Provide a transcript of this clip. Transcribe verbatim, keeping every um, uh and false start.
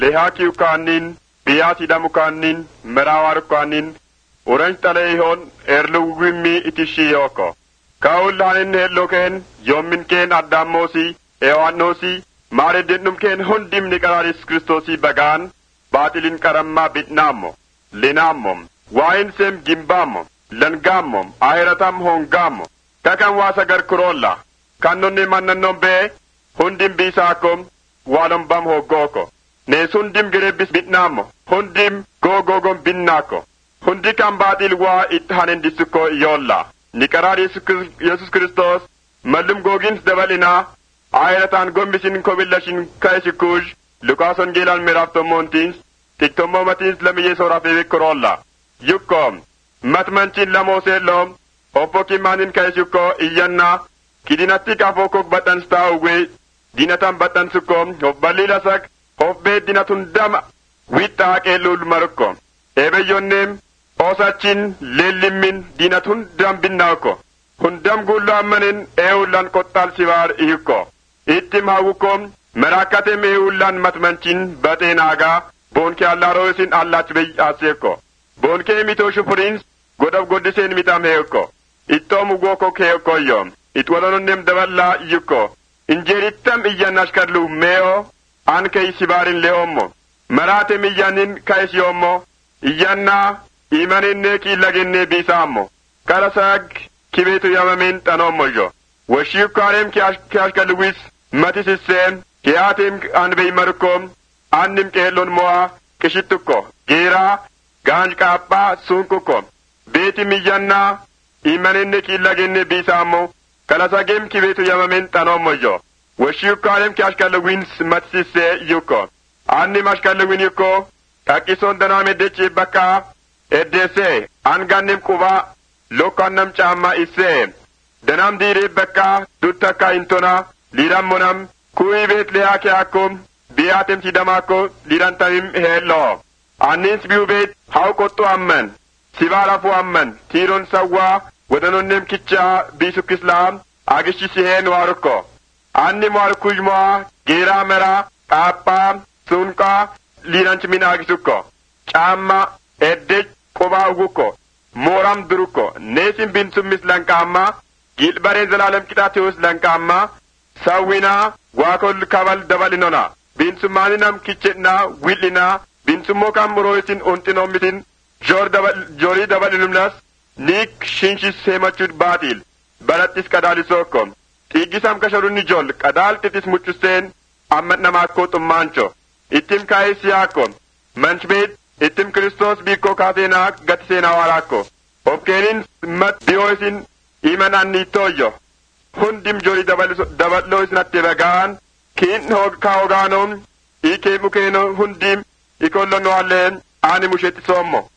lehakiu kanin, biyati damu kanin, merawar kanin, orange talehon erlugwimi itishiyoko. Kaulanin helloken, yomin ken addamosi, ewannosi, mare dennum ken hundim nikararis Kristosi bagan, batilin karamma bitnamo, linamom, wainsem gimbamo, langamom, ahiratam hongamo, kakan wasagar kurolla, kannonni mannanom be, hundim bisakom, walom bam hogoko, ne sundim gerebis bitnamo, hundim gogogom binnako, hundikam batil wa ithanen disuko yolla. Nikarar Yesus Kristos, malum gogins dabalina, ayatan gombisin kobillashin kaisikuj, Lukason gilan mirafto montins, tiktomo matins lamiye sorafe korolla. Yukom, matmanchin lamoselom, opoki manin kaisuko iyanna, kidinatik afokok batan stauwe, dinatan batan sukom, of balilasak, of be dinatun dama, witak elul marukom. Ebe yonnem, Osachin lelimin dinat hundam binnako. Hundam gulla manin eulan kotal sivar iyuko. Ittim hawukom merakatem eulan matmanchin batenaga bonke allarosin allachbe aseko. Bonke mito shupurins godav godisen mitam heuko. Ittom ugoko keuko yom. Itwalanunem daballa iyuko. Injerittam iyanashkarlu meo anke isivarin leomo. Meratem iyanin kais yomo. Iyanna imaninne ki lagenne bisamo karasag kibetu yamamin tanomojo washiukarem ki ashka luis matisisen ki atem anbe markom annim kelon moa kishituko gira ganj kappa sunkuko beti mijanna imaninne ki lagenne bisamo karasagem kibetu yamamin tanomojo washiukarem ki ashka luis matisise yuko annim ashka luin yuko kakison daname dechi baka Edese, anganim kuba, lokannam chama isse. Danam dire beka, duttaka intona, liram monam, kuibet leake akum, biatem sidamako, lirantamim hello. Annins biubet, haukotu amman, sivarafu amman, tiron sawa, wadanunnim kicha, bisukislam, agishisihen waruko. Annim warukujma, gira mera, kappa, sunka, liranchmin agisuko. Chama, edde, Koba uguko, moram duruko, nesim binsum mislankama, gilbare zalalam kitatius lankama, sawina, wakol kabal dabalinona, binsumaninam kitchetna, willina, binsumokam roisin untinomitin, jor dabal, jori dabalinumnas, nik shinshis semachut batil, baratis kadalisokom, tigisam kasharuni jol, kadal titis muchusen, ammat namakotum mancho, itim kaisiakom, manchmet, Ittim Kristos biko katena gatsena warako. Obkenin mat dioisin iman anni toyo. Hundim jori dabatlo isnatte bagan. Kin hog kaoganom. Ike mukeno hundim. Ikollo no allen ani musheti sommo.